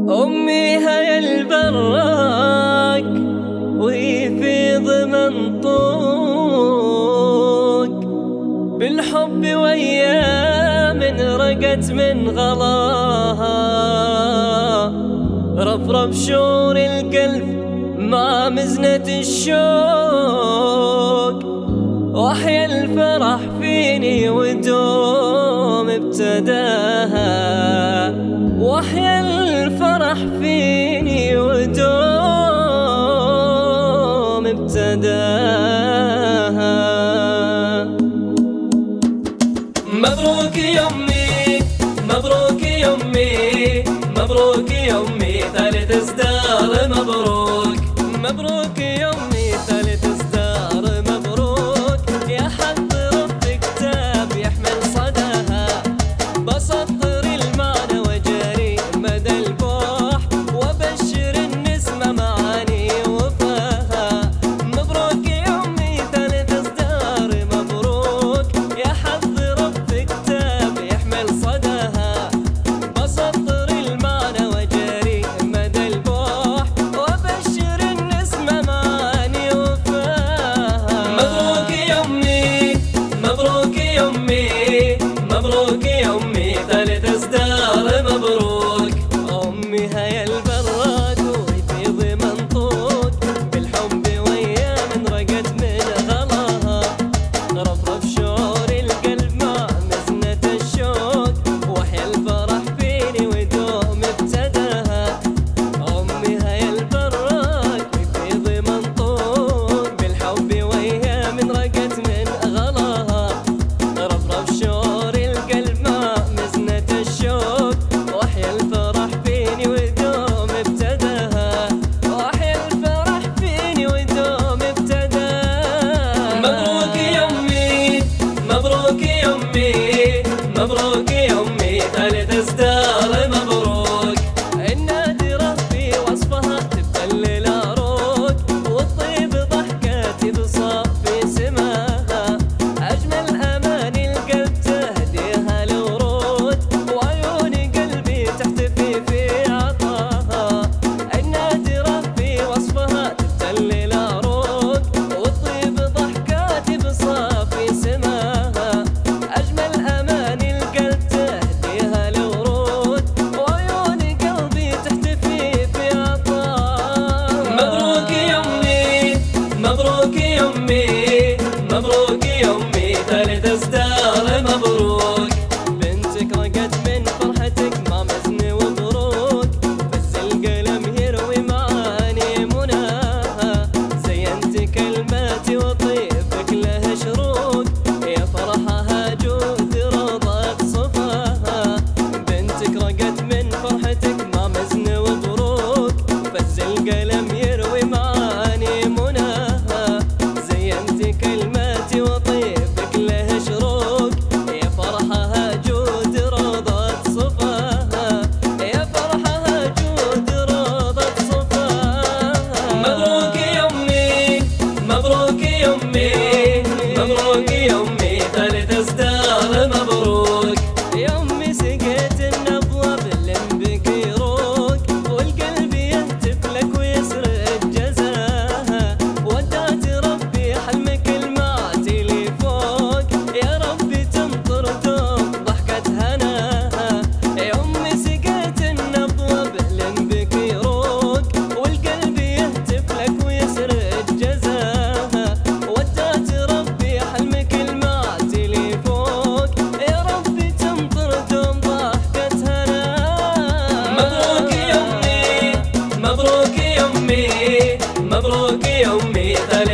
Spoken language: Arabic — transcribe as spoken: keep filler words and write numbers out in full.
أمي هي البراق ويفيض منطوق بالحب وأيام رقت من غلاها، رفرف شعور القلب مع مزنة الشوق، وأحيا الفرح فيني ودوم ابتداها، وأحيا الفرح فيني ودوم ابتداها. مبروك يا أمي مبروك يا أمي مبروك يا أمي ثالث إصدار مبروك، مبروك يا أمي ثالث إصدار مبروك، يا حظ رب كتاب يحمل صداها، بسطر المعنى وجاري مدى البوح، وبشر النسمة معاني وفاها. مبروك يا أمي ثالث إصدار مبروك، يا حظ رب كتاب يحمل صداها، بسطر المعنى وجاري مدى البوح، وبشر النسمة معاني وفاها. مبروك يا أمي مبروك يا أمي مبروك يا أمي ثالث إصدار مبروك. أمي هي البراق ويفيض منطوق بالحب وأيام رقت من غلاها، رفرف شعور القلب مع مزنة الشوق، وأحيا الفرح فيني ودوم ابتداها. أمي هي البراق ويفيض منطوق بالحب وأيام رقت من غلاها، رفرف شعور القلب مع مزنة الشوق، وأحيا الفرح فيني ودوم ابتداها، وأحيا الفرح فيني ودوم ابتداها. مبروك يا أمي مبروك يا أمي مبروك يا أمي ثالث إصدار مبروك، النادرة في وصفها تبتل العروق، والطيب ضحكاتي بصافي سماها، أجمل أماني القلب تهديها الورود، وعيون قلبي تحتفي في عطاها، النادرة في وصفها تبتل العروق، والطيب ضحكاتي بصافي سماها، أجمل أماني القلب تهديها الورود، وعيون قلبي تحتفي في عطاها. مبروك يا أمي مبروك يا أمي مبروك يا أمي ثالث إصدار مبروك، بنتك رقت من فرحتك مع مزن وبروك، فز القلم يروي معاني مناها، زينت كلماتي وطيبك له شروق، يا فرحها جود رضت صفاها، بنتك رقت من فرحتك مع مزن وبروك، فز القلم يروي معاني مناها، زينت كلماتي وطيبك له شروق، يا فرحها جود رضت صفاها، يا فرحها جود رضت صفاها. مبروك يا أمي مبروك يا أمي مبروك يا أمي ثالث إصدار مبروك، يا أمي سقيت النبضة باللمبك يروق، والقلب يهتف لك ويسرق جزاها، ودعت ربي حلمك المعتي لي فوق، يا ربي تمطر دوم ضحكة هناها، يا أمي سقيت النبضة باللمبك يروق، والقلب يهتف لك ويسرق جزاها، ودعت ربي حلمك المعتي لي فوق، يا ربي تمطر دوم ضحكة هناها. مبروك يا أمي مبروك يا أمي مبروك يا أمي